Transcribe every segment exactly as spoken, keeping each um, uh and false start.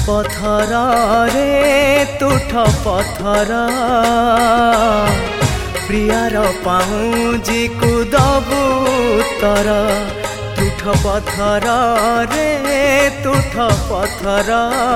पथर रे तुठ पथर प्रियार पाउजी को दबु तर तुठ पथर रे तुठ पथर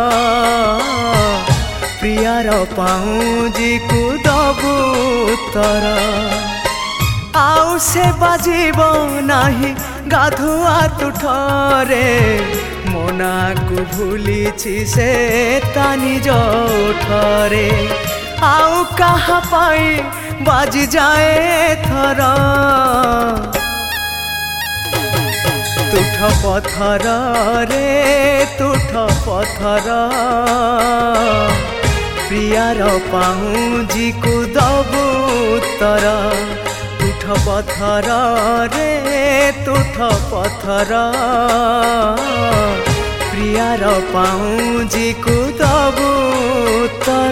प्रियार पाउजी को दबु तर आउ से बाजिब नाही गाधुआ तुठरे मोना को भूलिछि से तानी जोठरे आउ कहा पाई बाजी जाए थर तुठ पथर रे तुठ पथर प्रियार पाउजी को दबु तर तुठ पथर रे तुठ पथर प्रियार पाउजी को दबु तर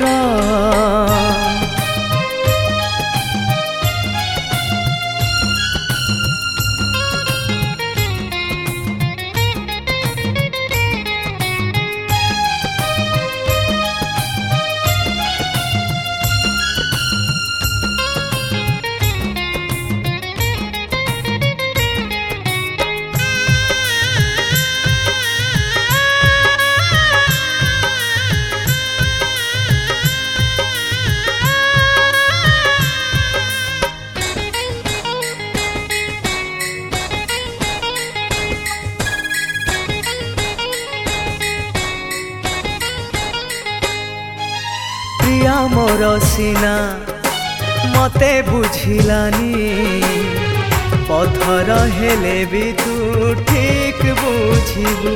प्रिया मोर सीना मते बुझिलानी पथर हेले भी तू ठीक बुझिबू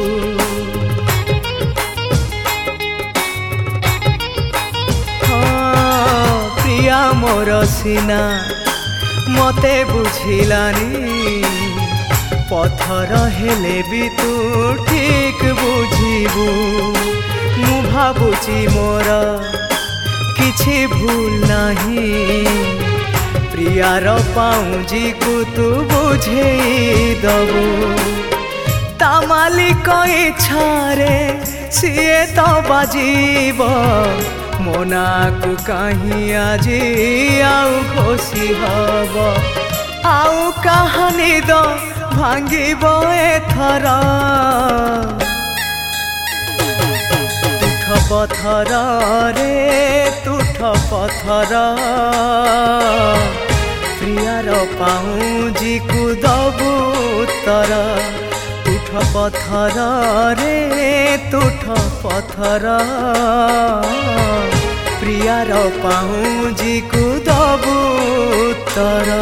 हाँ प्रिया मोर सीना मते बुझिलानी पथर हेले भी तू ठीक बुझिबू मु भाबुची मोर किछि भूल नहीं प्रियार पाउजी को तू बुझे दबु ता मालिक इच्छा रे सीए तो बाजीब मोना को कहीं आजी आउ खुशी हब आउ कहानी दो भांगिब एथर पथर रे तुठ पथर प्रियार पाउजी को दबु तर तुठ पथर रे तुठ पथर प्रियार पाउजी को दबु तर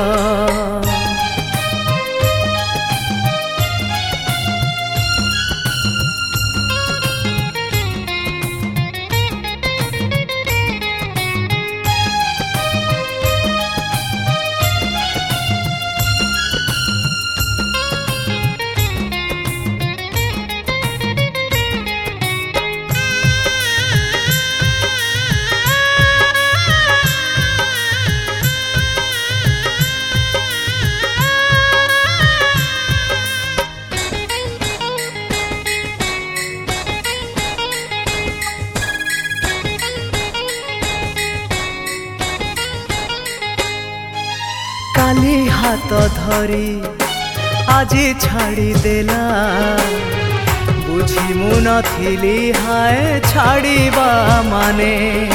काली हाथ धरी आजी छाड़ी देला बुझी मु नथिली हाय छाड़ीबा माने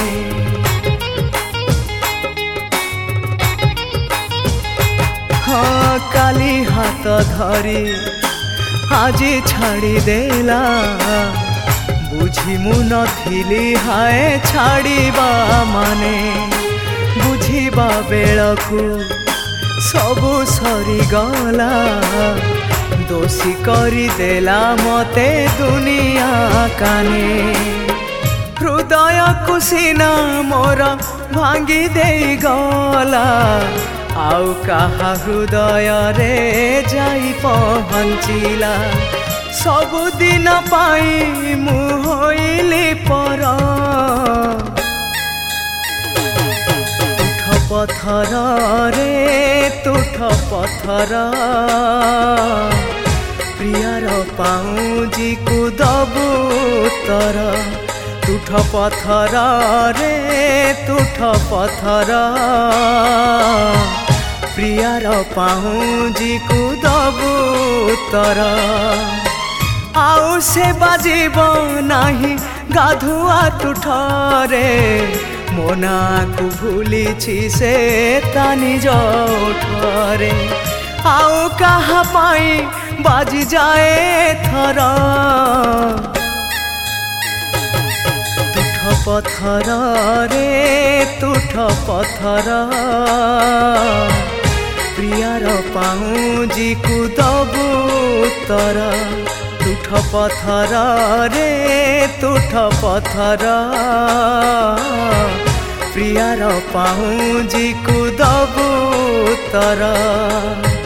हाँ काली हाथ धरी आजी छाड़ी देला बुझी मु नथिली हाय छाड़ीबा माने बुझीबा बेलकू सबु सरी गला दोषी करी देला मते दुनिया काने हृदय को सीना मोर भांगी दे गला आउ कहा हृदय रे जाई पहुँचिला सबुदिन पाई मु होइली पर पथर रे तुठ पथर प्रियार पाउजी को दबु तर तुठ पथर रे तुठ पथर प्रियार पाहुंजी को दबु तर आउ से बाजिब नाही गाधुआ तुठरे मोना को भूली से तानी जठरे आउ कहा पाई बाजी जाए थर तुठ पथर रे तुठ पथर प्रियार पाहुंजी को दबु तर तुठ पथर रे तुठ पथर प्रियार पाहुंजी को दबु तर।